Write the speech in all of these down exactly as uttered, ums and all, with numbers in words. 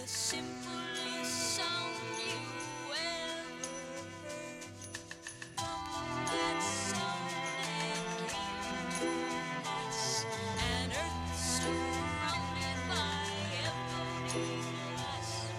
simplest sound you ever heard. From that sound that came to us, an earth surrounded by ebony glass.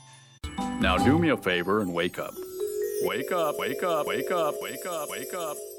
Now do me a favor and wake up. Wake up, wake up, wake up, wake up, wake up.